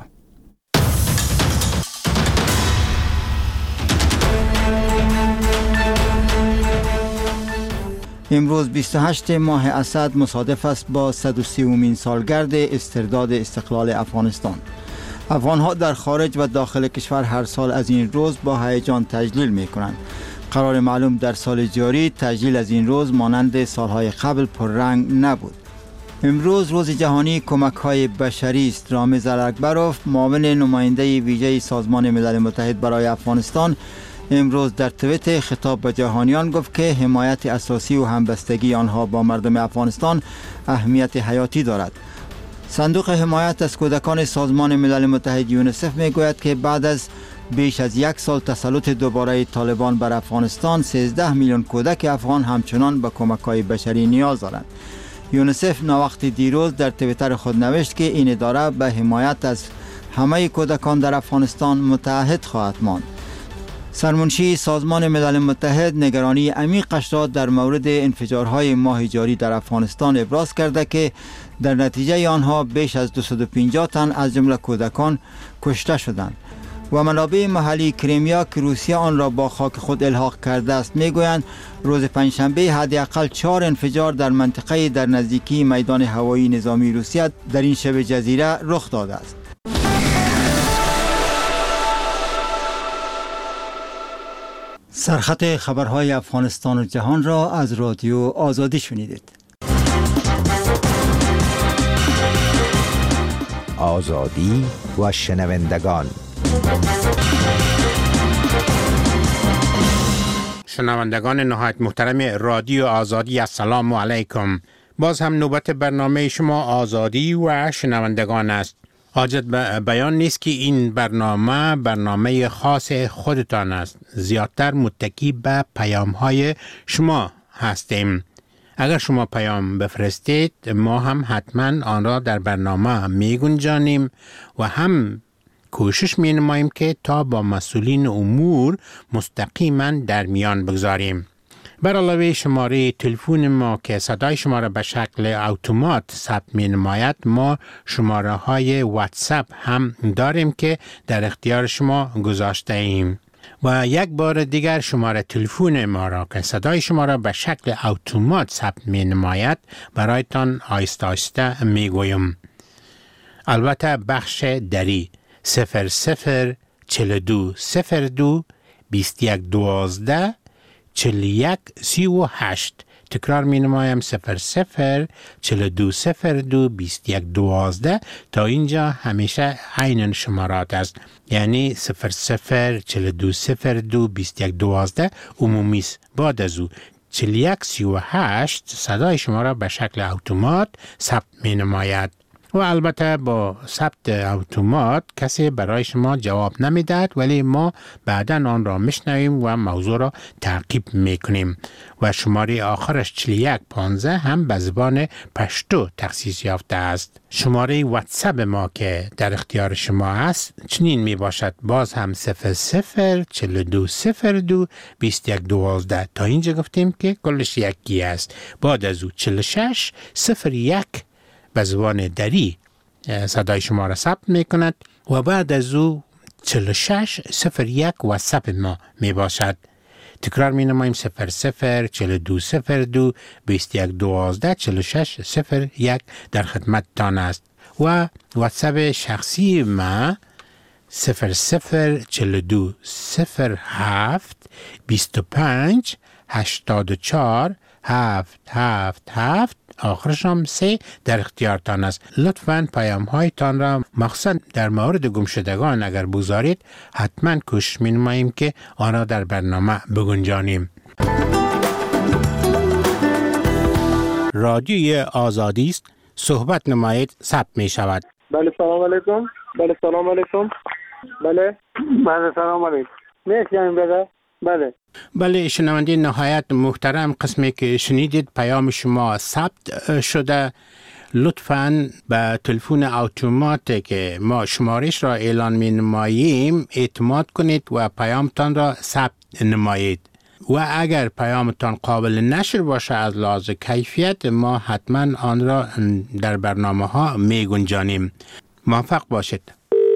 امروز بیست و هشتم ماه اسد مصادف است با صد و سیومین سالگرد استرداد استقلال افغانستان. افغانها در خارج و داخل کشور هر سال از این روز با هیجان تجلیل می کنند. قرار معلوم در سال جاری تجلیل از این روز مانند سالهای قبل پررنگ نبود. امروز روز جهانی کمک های بشری است. رامز الاکبروف، معاون نماینده ویژه سازمان ملل متحد برای افغانستان، امروز در توییت خطاب به جهانیان گفت که حمایت اساسی و همبستگی آنها با مردم افغانستان اهمیت حیاتی دارد. صندوق حمایت از کودکان سازمان ملل متحد یونیسف میگوید که بعد از بیش از یک سال تسلط دوباره طالبان بر افغانستان، سیزده میلیون کودک افغان همچنان به کمک‌های بشری نیاز دارند. یونیسف ناوقت دیروز در توییتر خود نوشت که این اداره به حمایت از همه کودکان در افغانستان متعهد خواهد ماند. سرمنشی سازمان ملل متحد نگرانی عمیقش را در مورد انفجارهای ماه جاری در افغانستان ابراز کرده که در نتیجه آنها بیش از دویست و پنجاه تن از جمله کودکان کشته شدند. و منابع محلی کریمیا که روسیه آن را با خاک خود الحاق کرده است میگویند روز پنجشنبه حداقل چهار انفجار در منطقه در نزدیکی میدان هوایی نظامی روسیه در این شبه جزیره رخ داده است. سرخط خبرهای افغانستان و جهان را از رادیو آزادی شنیدید. آزادی و شنوندگان. شنوندگان نهایت محترم رادیو آزادی، السلام علیکم. باز هم نوبت برنامه شما آزادی و شنوندگان است. حاجت به بیان نیست که این برنامه برنامه خاص خودتان است. زیادتر متکی به پیام های شما هستیم. اگر شما پیام بفرستید ما هم حتما آن را در برنامه می گنجانیم و هم کوشش می نماییم که تا با مسئولین امور مستقیما در میان بگذاریم. بر علاوه شماره تلفن ما که صدای شما را به شکل اتومات ثبت می نماید، ما شماره های واتساپ هم داریم که در اختیار شما گذاشته ایم. و یک بار دیگر شماره تلفن ما را که صدای شما را به شکل اتومات ثبت می نماید برایتان آیسته آیسته می گویم. البته بخش دری صفر صفر چل دو صفر دو بیست یک دوازده چل یک سی و هشت. تکرار می نمایم صفر صفر چل دو صفر دو بیست یک دوازده. تا اینجا همیشه عین شمارات است، یعنی صفر صفر چل دو صفر دو بیست یک دوازده عمومی است. بعد از او چل یک سی و هشت صدای شما را به شکل اتومات ثبت می نماید. و البته با ثبت اتومات کسی برای شما جواب نمیدهد، ولی ما بعدا آن را میشنویم و موضوع را تعقیب میکنیم. و شماره آخرش چل یک پانزده هم به زبان پشتو تخصیص یافته است. شماره واتساپ ما که در اختیار شما است چنین می باشد، باز هم صفر صفر چل دو صفر دو بیست یک دوازده. تا اینجا گفتیم که کلش یکی است. بعد از او چل و شش صفر یک به زبان دری صدای شما را ثبت می کند و بعد از او چل و شش صفر یک واتساپ ما می باشد. تکرار می نماییم صفر صفر چل دو صفر دو بیست یک دوازده چل و شش صفر یک در خدمت تان است. و واتساپ شخصی ما صفر صفر چل دو صفر هفت بیست و پنج هشتاد و چار هفت هفت هفت آخرش هم سه در اختیارتان است. لطفاً پیام هایتان را مخصوصاً در مورد گمشدگان اگر بگذارید حتماً کوشش می‌نماییم که آن را در برنامه بگنجانیم. رادیوی آزادی است، صحبت نمایید، ثبت می شود. بله سلام علیکم. بله سلام علیکم. بله بله سلام علیکم. میشنوید بله بله بله شنونده نهایت محترم، قسمی که شنیدید پیام شما ثبت شده. لطفاً به تلفن اتومات که ما شمارش را اعلان می نماییم اعتماد کنید و پیامتان را ثبت نمایید و اگر پیامتان قابل نشر باشه از لحاظ کیفیت ما حتما آن را در برنامه ها می گنجانیم. موفق باشید.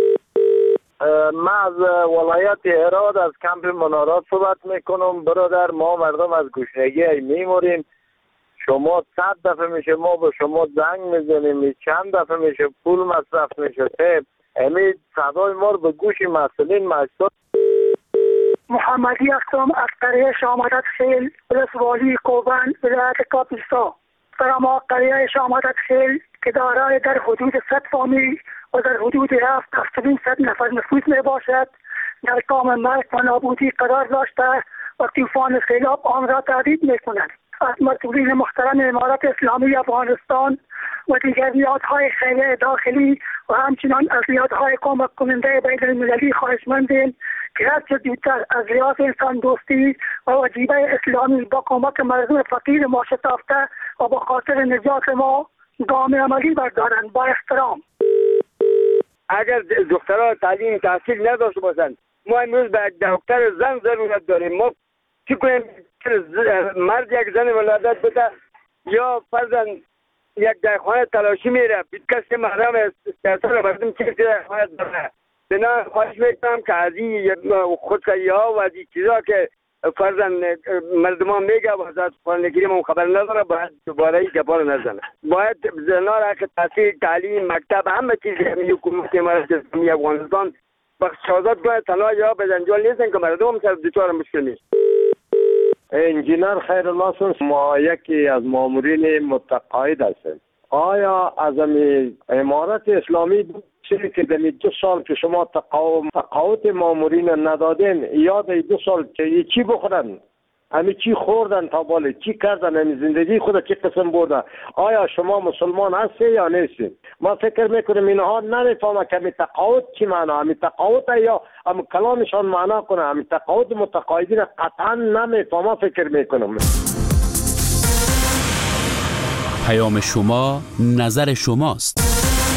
من از ولایت هرات از کمپ منارات صحبت میکنم. برادر ما مردم از گشنگی میموریم. شما صد دفعه میشه ما به شما زنگ میزنیم، چند دفعه میشه پول مصرف میشه. امید صدای ما رو به گوش مسئولین مجلس. محمدی هستم از قریه شامدت خیل ولسوالی کوبن ولایت کاپیستا. در ما قریه شامدت خیل که دارای در حدود صد فامیل و در حدود هفت هفتاد صد نفر نفوس می باشد در کام مرگ و نابودی قرار داشته و طوفان سیلاب آن را تهدید می کند. از مسئولین محترم امارت اسلامی افغانستان و دیگر نهادهای خیریه داخلی و همچنان از نهادهای کمک کننده بین المللی خواهشمندیم که هرچه زودتر از لحاظ انسان دوستی و وجیبه اسلامی با کمک مردم فقیر ما شتافته و با خاطر نجات ما گام عملی بردارند. با احترام. اگر دخترها تعلیم تحصیل نداشته باشند ما امروز به دکتر زن ضرورت داریم. ما چی کنیم؟ مرد یک زن ولادت بده یا فرزن یک دایخانه تلاشی میره بید کسی محرم سیاست رو بردیم چیزی دایخانه داره. بنا خواهش میکنم که از این خودکاری ها و از این چیزا که فرزن مردم ها میگه و ازاد خانگیری من خبر نداره باید دوباره این گپا رو نزنه. باید زنها را که تحصیل تعلیم مکتب همه چیز همین حکومت امارت اسلامی افغانستان بخش آزاد کنه. تنها یا به جنجال نیستن که مردم هم سر دچار مشکل نیست. انجینر خیرالله سن ما یکی از مامورین متقاعد هستیم. آیا از امارت اسلامی چیزی که در دو سال که شما تقاعد مامورین ندادین یاد دو سال که چی بخورن همین چی خوردن تا بالا چی کردن همین زندگی خود چی قسم بوده؟ آیا شما مسلمان هستی یا نیستی؟ ما فکر میکنیم اینها نمیفهمه که همین تقاعد چی معنا، همین تقاعد یا هم کلامشان معنا کنه. همین تقاعد متقاعدین قطعا نمیفهمه فکر میکنم. پیام شما نظر شماست.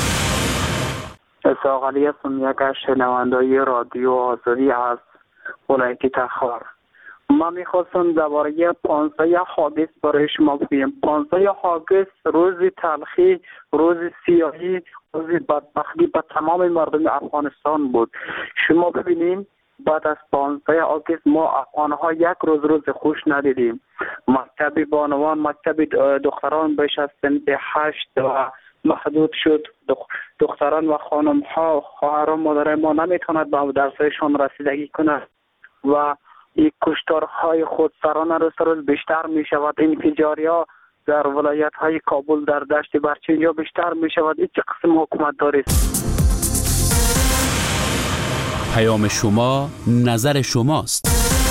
اسحاق علی هستم، یک از شنونده‌های رادیو آزادی از ولایت تخار. من میخواستم درباره پانزده آگوست برای شما بگویم. پانزده آگوست روز تلخی، روز سیاهی، روز بدبختی به تمام مردم افغانستان بود. شما ببینیم بعد از پانزده آگوست ما افغان‌ها یک روز روز خوش ندیدیم. مکتب بانوان، مکتب دختران بیش از سنت هشت و محدود شد. دختران و خانم‌ها، خواهران، مادران ما نمیتوند به درسشان رسیدگی کنند و این کشتارهای خودسرانه روز روز بیشتر می شود. انفجاری‌ها در ولایت های کابل، در دشت برچینجا بیشتر می شود. این چه قسم حکومت دارید؟ پیام شما نظر شماست.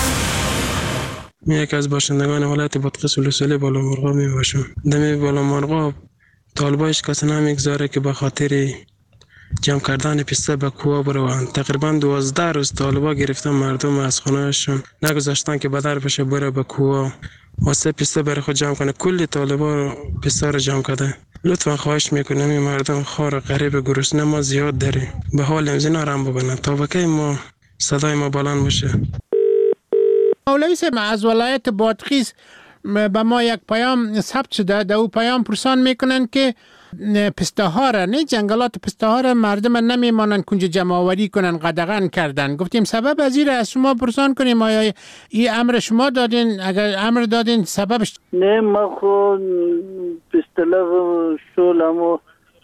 من یک از باشندگان ولایت بادغیس ولسوالی بالامرغاب می باشم. دمی بالامرغاب طالبایش کسی نمیگذاره که به خاطر جمع کردن پسته به کوه بروند. تقریبا دوازده روز طالبا گرفتن مردم از خانه‌شون، نگذاشتن که بدر بشه بره به کوه واسه پسته برای خود جمع کنه. کلی طالبا پسته رو جمع کرده. لطفا خواهش میکنم این مردم خار غریب گرسنه ما زیاد داریم، به حال امزینا رم ببینن تا بکی ما صدای ما بلند بشه. مولوی صاحب از ولایت بادغیس به ما یک پیام ثبت شده. در او پیام پرسان میکنن که پسته ها را، نه جنگلات پسته ها را مردم نمیمانند کنج جمع آوری کنن، قدغن کردن. گفتیم سبب از این از شما پرسان کنیم آیا این امر شما دادین؟ اگر امر دادین سببش؟ نه ما خود پسته لغ شولمو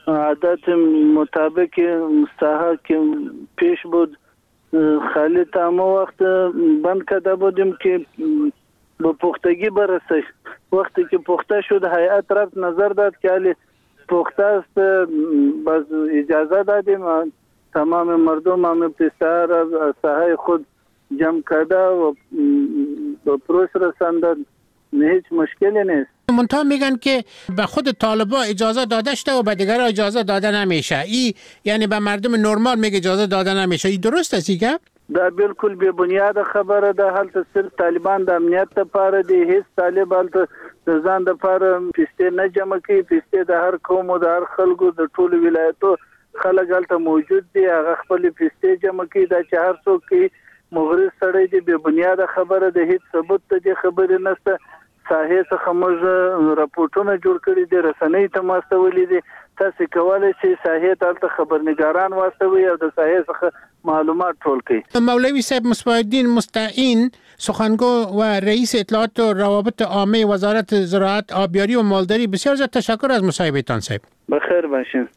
عادت مطابق مستحق که پیش بود خالی تمام وقت بند کرده بودیم که به پختگی برسه. وقتی که پخته شد هیئت رفت نظر داد که حالی پخته است، باز اجازه دادیم تمام مردم هم پسته را از ساحه خود جمع کرده و به پروش رساندن. هیچ مشکلی نیست. منتها میگن که به خود طالبا اجازه داده شده و به دیگر اجازه داده نمیشه. ای یعنی به مردم نرمال میگه اجازه داده نمیشه. این درست است که؟ دا بالکل بی بنیاد خبره ده. حالت صرف طالبان د امنیت لپاره دی. هیڅ طالب حالت ځان د لپاره پیسې نه جمع کوي. پیسې د هر قوم او د هر خلکو د ټولو ولایتو خلک هلته موجود دي. هغه خپل پیسې جمع کوي. دا چې هر څوک کوي مغرض سړی دی. بی بنیاد خبره ده. هیڅ ثبوت ته دې خبرې نشته. ساحې څخه موږ راپورټونه جوړ کړي دي، رسنۍ ته واستولي دي. تاسو کولی شئ ساحې ته هلته خبرنګاران واستوي او د ساحې څخه معلومات ټول کړي. مولوی صاحب مصباحالدین مستعین، سخنگو و رئیس اطلاعات و روابط عامه وزارت زراعت، آبیاری و مالداری، بسیار زیاد تشکر از مصاحبهتان صاحب. بخیر باشین.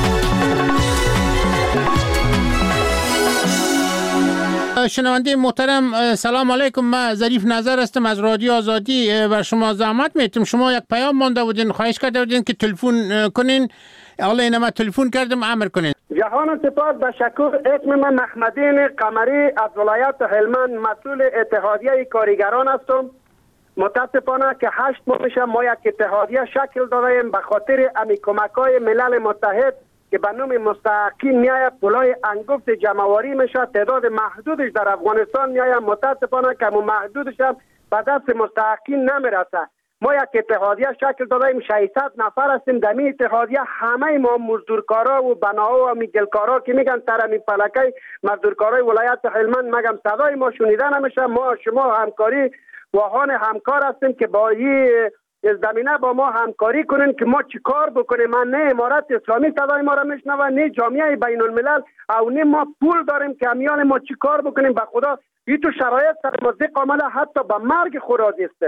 شنونده محترم سلام علیکم. من ظریف نظر هستم از رادیو آزادی. و شما زحمت میتیم، شما یک پیام مانده بودین، خواهش کرده بودین که تلفن کنین. حالا اینم من تلفن کردم، امر کنین. جهان سپاس و شکر. اسم من محمدین قمری از ولایت هلمند، مسئول اتحادیه کارگران هستم. متاسفانه که هشت ماه میشه ما یک اتحادیه شکل دادیم به خاطر امی کمکای ملل متحد که به نام مستحقین میآید پولای انگفت جمعواری میشه. تعداد محدودش در افغانستان میآید. متاسفانه که محدودش هم به دست مستحقین نمیرسه. ما یک اتحادیه شکل دادیم، ششصد نفر هستیم. در این اتحادیه همه ما مزدورکارا و بناها و میگلکارا که میگن ترمی فلکه مزدورکارای ولایت هلمند، مگم صدای ما شنیده نمیشه. ما شما همکاری واهان همکار هستیم که با این زمینه با ما همکاری کنین که ما چی کار بکنیم. من نه امارت اسلامی صدای ما را میشنوه، نه جامعه بین الملل، او نه ما پول داریم که امیال ما چی کار بکنیم. به خدا این تو شرایط سر مزدق آمده حتی به مرگ خود راضیستن.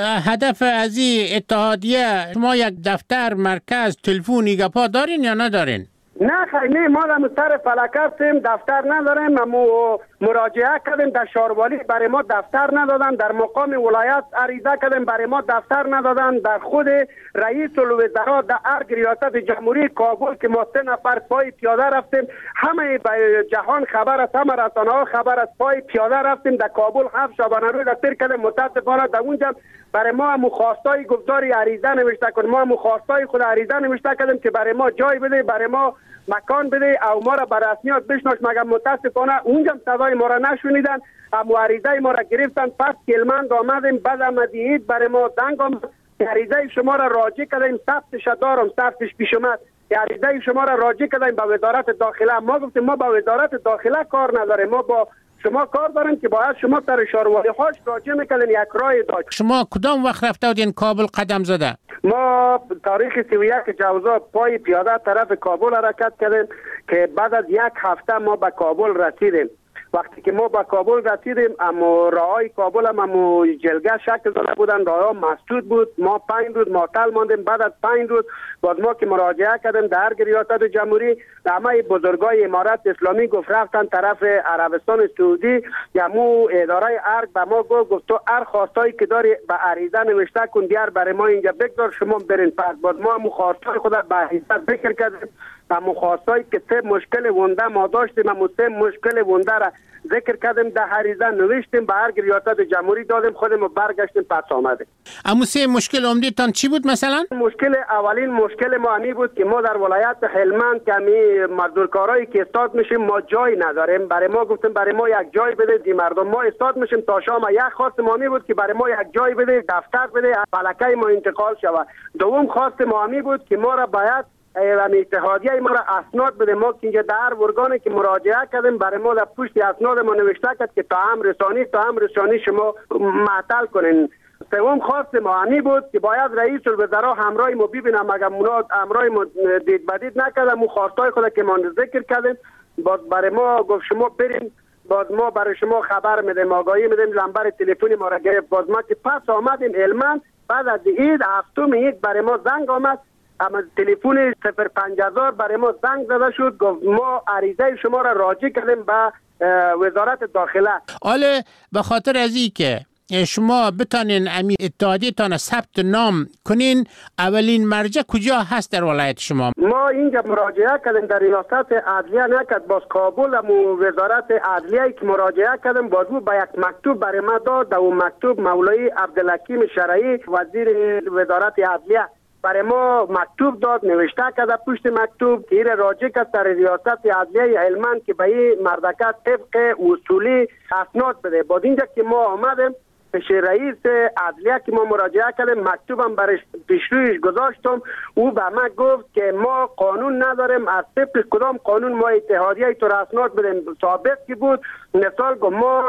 هدف از این اتحادیه شما یک دفتر، مرکز، تلفنی گپا دارین یا ندارین؟ نه خیلی نه، ما در مستر فلک هستیم، دفتر نداریم. ما مراجعه کردیم در شاروالی، برای ما دفتر ندادن. در مقام ولایت عریضه کردیم، برای ما دفتر ندادن. در خود رئیس الوزراء در ارگ ریاست جمهوری کابل که ما سه نفر پای پیاده رفتیم، همه جهان خبر است، همه رسانه ها خبر است، پای پیاده رفتیم در کابل. هفت شبانه روز تیر کردیم. متاسفانه در اونجا برای ما مخواستای گفتاری عریضه نوشته کنیم. ما مخواستای خود عریضه نوشته کردیم که برای ما جای بده، برای ما مکان بده او ما را به رسمیات بشناس. مگر متاسفانه اونجا صدای ما را نشنیدن. اما عریضه ما را گرفتن. پس کلمند آمدیم، بعد آمدید برای ما دنگ آمد. عریضه شما را راجع کردیم، ثبتش دارم، ثبتش پیش اومد. عریضه شما را راجع کردیم به وزارت داخله. ما گفتیم ما با وزارت داخله کار نداریم، ما با شما کار داریم که باید شما تر شاروالی هاش راجع میکنین. یک رای داشت. شما کدام وقت رفته بودین کابل قدم زده؟ ما تاریخ سی و یک جوزا پای پیاده طرف کابل حرکت کردیم که بعد از یک هفته ما به کابل رسیدیم. وقتی که ما به کابل رسیدیم، اما راههای کابل هم اما جلگه شکل داده بودن، راهها مسدود بود. ما پنج روز معطل ماندیم. بعد از پنج روز باز ما که مراجعه کردیم در ریاست جمهوری، همه بزرگای امارت اسلامی گفت رفتن طرف عربستان سعودی. یمو اداره ارگ به ما گفت گفت تو هر خواستایی که داری به عریضه نوشته کن، بیار برای ما اینجا بگذار، شما برین. پس باز ما هم خواستای خود به عریضه ذکر کردیم. اما خواستایی که سه مشکل ونده ما داشتیم، اما سه مشکل ونده را ذکر کردیم، در عریضه نوشتیم، به هر ریاست جمهوری دادیم، خودمون برگشتیم پس آمدیم. اما سه مشکل عمدتان چی بود مثلا؟ مشکل اولین مشکل ما همی بود که ما در ولایت هلمند که همی مزدورکارایی که استاد میشیم ما جای نداریم. برای ما گفتیم برای ما یک جای بده دی مردم. ما استاد میشیم تا شام. یک خواست ما همی بود که برای ما یک جای بده، دفتر بده، فلکه ما انتقال شود. دوم خواست ما همی بود که ما را باید و اتحادیه ما را اسناد بده. ما که اینجا در ارگانی که مراجعه کردیم، برای ما در پشت اسناد ما نوشته کرد که تا هم رسانی تا هم رسانی شما معطل کنین. سوم خواست ما همی بود که باید رئیس الوزراء همراه ما ببینم، مگر مناد همراه ما دید بدید نکردم. اون خواستای خود که ما ذکر کردیم، باز برای ما گفت شما بریم، باز ما برای شما خبر میدیم، آگاهی میدیم. نمبر تلفنی ما را گرفت. باز ما که پس آمدیم هلمند، بعد از عید هفتم عید برای ما زنگ آمد اما تلفن صفر پنج هزار برای ما زنگ زده شد، گفت ما عریضه شما را راجع کردیم به وزارت داخله. حالا به خاطر از این که شما بتانین امی اتحادیتان ثبت نام کنین، اولین مرجع کجا هست در ولایت شما؟ ما اینجا مراجعه کردیم در ریاست عدلیه نکرد، باز کابل و وزارت عدلیه که مراجعه کردیم، باز او به یک مکتوب برای ما داد. در اون مکتوب مولای عبدالحکیم شرعی وزیر وزارت عدلیه برای ما مکتوب داد، نوشته کرده پشت مکتوب که این راجع کرد در ریاست عدلیه هلمند که به این مردکه طبق اصولی اسناد بده. بعد اینجا که ما آمدیم پیش رئیس عدلیه که ما مراجعه کردیم، مکتوبم برش پیشرویش گذاشتم، او به ما گفت که ما قانون نداریم، از طبق کدام قانون ما اتحادیه تو اسناد بدیم. ثابت که بود مثال گفت ما